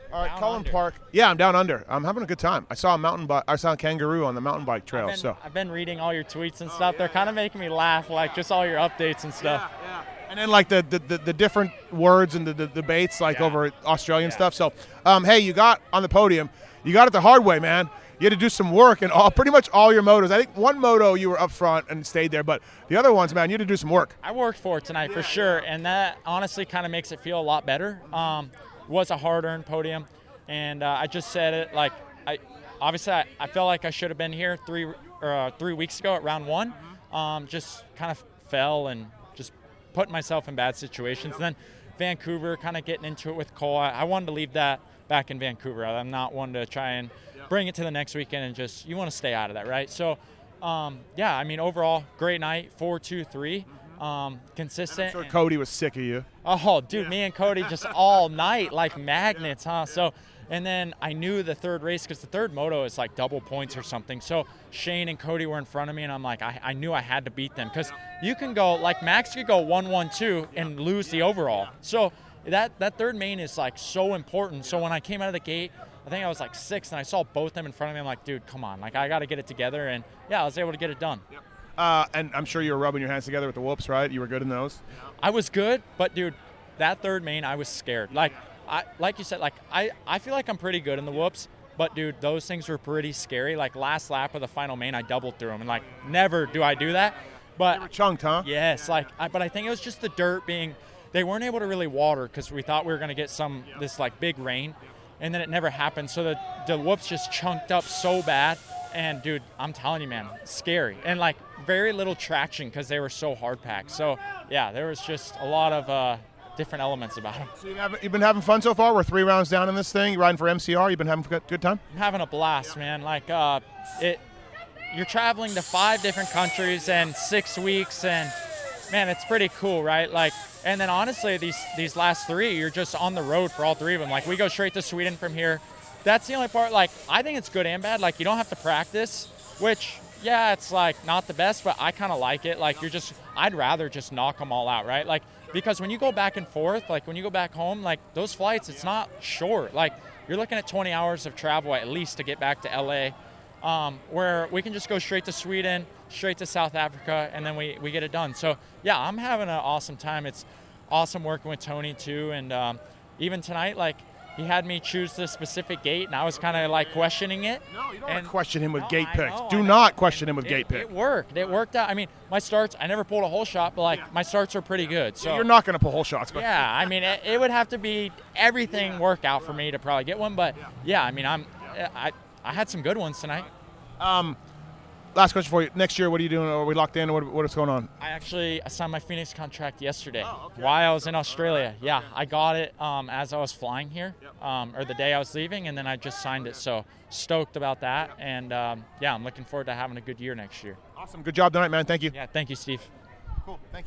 All right, Down Cullen under. Park. Yeah, I'm down under. I'm having a good time. I saw I saw a kangaroo on the mountain bike trail. I've been reading all your tweets and stuff. They're kind of making me laugh, like just all your updates and stuff. And then like the different words and the debates like over Australian stuff. So, hey, you got on the podium. You got it the hard way, man. You had to do some work in pretty much all your motos. I think one moto you were up front and stayed there, but the other ones, man, you had to do some work. I worked for it tonight for sure, and that honestly kind of makes it feel a lot better. Was a hard-earned podium, and I just said it like I felt like I should have been here 3 weeks ago at round one. Just kind of fell and just put myself in bad situations. And then Vancouver, kind of getting into it with Cole. I wanted to leave that back in Vancouver. I'm not one to try and bring it to the next weekend and just, you want to stay out of that, right? So, I mean, overall, great night, 4-2-3, consistent. I'm sure Cody was sick of you. Oh, dude, me and Cody just all night like magnets, huh? So, and then I knew the third race because the third moto is like double points or something. So Shane and Cody were in front of me, and I'm like, I knew I had to beat them because you can go, like Max could go 1-1-2 and lose the overall. So that third main is like so important. So when I came out of the gate, I think I was like sixth, and I saw both of them in front of me. I'm like, dude, come on. Like, I got to get it together. And, I was able to get it done. And I'm sure you were rubbing your hands together with the whoops, right? You were good in those? I was good, but, dude, that third main, I was scared. Like you said, like I feel like I'm pretty good in the whoops, but, dude, those things were pretty scary. Like, last lap of the final main, I doubled through them. And, like, never do I do that. But they were chunked, huh? Yes. But I think it was just the dirt being – they weren't able to really water because we thought we were going to get this, like, big rain. And then it never happened. So the whoops just chunked up so bad. And, dude, I'm telling you, man, scary. And, like, very little traction because they were so hard-packed. So, there was just a lot of different elements about them. So you've been having fun so far? We're 3 rounds down in this thing. You're riding for MCR. You've been having a good time? I'm having a blast, man. Like, you're traveling to 5 different countries in 6 weeks. And, man, it's pretty cool, right? Like, and then honestly, these last 3, you're just on the road for all 3 of them. Like, we go straight to Sweden from here. That's the only part, like, I think it's good and bad. Like, you don't have to practice, which, it's, like, not the best, but I kind of like it. Like, I'd rather just knock them all out, right? Like, because when you go back and forth, like, when you go back home, like, those flights, it's not short. Like, you're looking at 20 hours of travel at least to get back to L.A., where we can just go straight to Sweden, straight to South Africa, and then we get it done. So, I'm having an awesome time. It's awesome working with Tony, too. And even tonight, like, he had me choose the specific gate, and I was kind of, like, questioning it. No, you don't want to question him with gate picks. I Do know. not question him with gate picks. It worked. It worked out. I mean, my starts, I never pulled a whole shot, but, like, my starts are pretty good. So you're not going to pull whole shots. But I mean, it would have to be everything work out for me to probably get one. But, I mean, I had some good ones tonight. Last question for you. Next year, what are you doing? Are we locked in? What is going on? I signed my Phoenix contract yesterday while I was in Australia. Yeah, I got it as I was flying here, or the day I was leaving, and then I just signed it. So stoked about that, and I'm looking forward to having a good year next year. Awesome. Good job tonight, man. Thank you. Yeah, thank you, Steve. Cool. Thank you.